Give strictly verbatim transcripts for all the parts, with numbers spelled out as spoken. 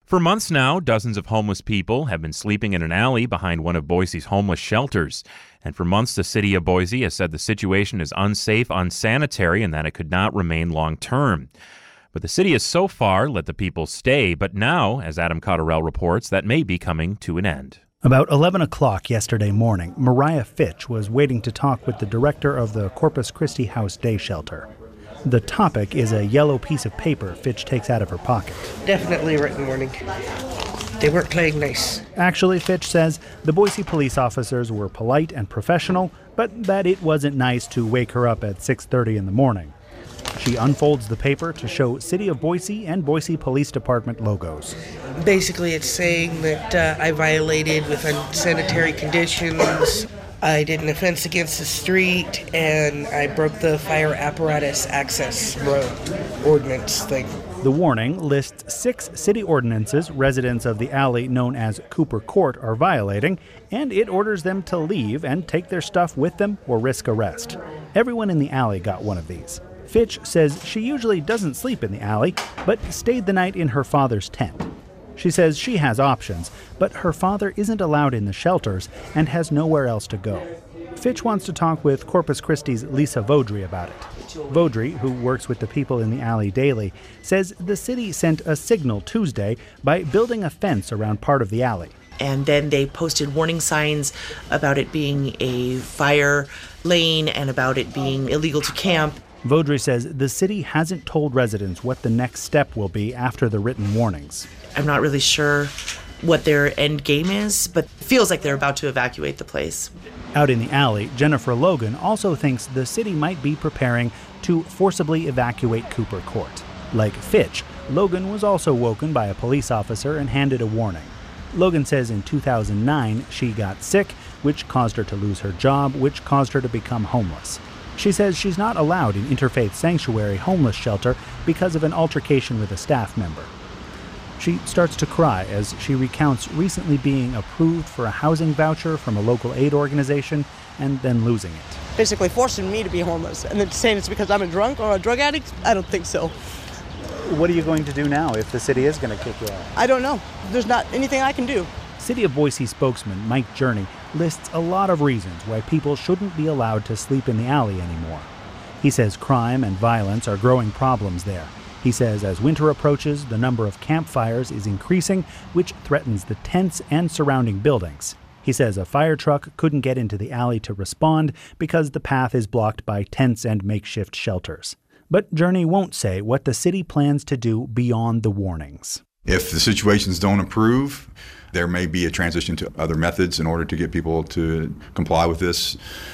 For months now, dozens of homeless people have been sleeping in an alley behind one of Boise's homeless shelters. And for months, the city of Boise has said the situation is unsafe, unsanitary, and that it could not remain long-term. But the city has so far let the people stay. But now, as Adam Cotterell reports, that may be coming to an end. About eleven o'clock yesterday morning, Mariah Fitch was waiting to talk with the director of the Corpus Christi House Day Shelter. The topic is a yellow piece of paper Fitch takes out of her pocket. Definitely a written warning. They weren't playing nice. Actually, Fitch says the Boise police officers were polite and professional, but that it wasn't nice to wake her up at six thirty in the morning. She unfolds the paper to show City of Boise and Boise Police Department logos. Basically, it's saying that uh, I violated with unsanitary conditions, I did an offense against the street, and I broke the fire apparatus access road ordinance thing. The warning lists six city ordinances residents of the alley known as Cooper Court are violating, and it orders them to leave and take their stuff with them or risk arrest. Everyone in the alley got one of these. Fitch says she usually doesn't sleep in the alley, but stayed the night in her father's tent. She says she has options, but her father isn't allowed in the shelters and has nowhere else to go. Fitch wants to talk with Corpus Christi's Lisa Vaudry about it. Vaudry, who works with the people in the alley daily, says the city sent a signal Tuesday by building a fence around part of the alley. And then they posted warning signs about it being a fire lane and about it being illegal to camp. Vaudry says the city hasn't told residents what the next step will be after the written warnings. I'm not really sure what their end game is, but it feels like they're about to evacuate the place. Out in the alley, Jennifer Logan also thinks the city might be preparing to forcibly evacuate Cooper Court. Like Fitch, Logan was also woken by a police officer and handed a warning. Logan says in two thousand nine she got sick, which caused her to lose her job, which caused her to become homeless. She says she's not allowed in Interfaith Sanctuary homeless shelter because of an altercation with a staff member. She starts to cry as she recounts recently being approved for a housing voucher from a local aid organization and then losing it. Basically forcing me to be homeless and then saying it's because I'm a drunk or a drug addict? I don't think so. What are you going to do now if the city is going to kick you out? I don't know. There's not anything I can do. City of Boise spokesman Mike Journey lists a lot of reasons why people shouldn't be allowed to sleep in the alley anymore. He says crime and violence are growing problems there. He says as winter approaches, the number of campfires is increasing, which threatens the tents and surrounding buildings. He says a fire truck couldn't get into the alley to respond because the path is blocked by tents and makeshift shelters. But Journey won't say what the city plans to do beyond the warnings. If the situations don't improve, there may be a transition to other methods in order to get people to comply with this.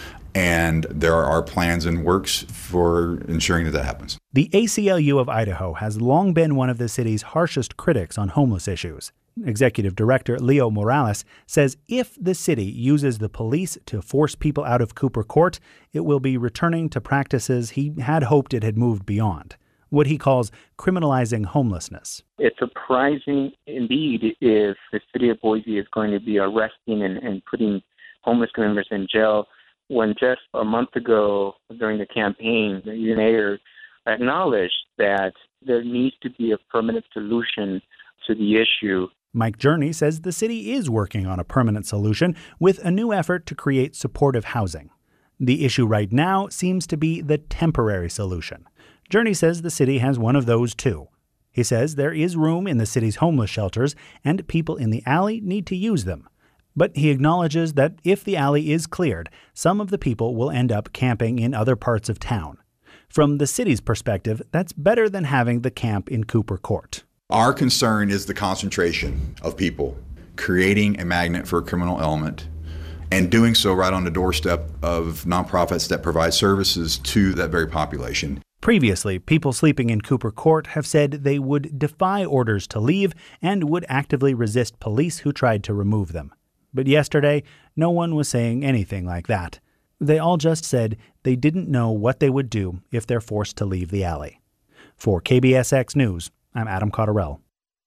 And there are plans in works for ensuring that that happens. The A C L U of Idaho has long been one of the city's harshest critics on homeless issues. Executive Director Leo Morales says if the city uses the police to force people out of Cooper Court, it will be returning to practices he had hoped it had moved beyond, what he calls criminalizing homelessness. It's surprising indeed if the city of Boise is going to be arresting and, and putting homeless members in jail when just a month ago during the campaign, the mayor acknowledged that there needs to be a permanent solution to the issue. Mike Journey says the city is working on a permanent solution with a new effort to create supportive housing. The issue right now seems to be the temporary solution. Journey says the city has one of those too. He says there is room in the city's homeless shelters and people in the alley need to use them. But he acknowledges that if the alley is cleared, some of the people will end up camping in other parts of town. From the city's perspective, that's better than having the camp in Cooper Court. Our concern is the concentration of people, creating a magnet for a criminal element, and doing so right on the doorstep of nonprofits that provide services to that very population. Previously, people sleeping in Cooper Court have said they would defy orders to leave and would actively resist police who tried to remove them. But yesterday, no one was saying anything like that. They all just said they didn't know what they would do if they're forced to leave the alley. For K B S X News, I'm Adam Cotterell.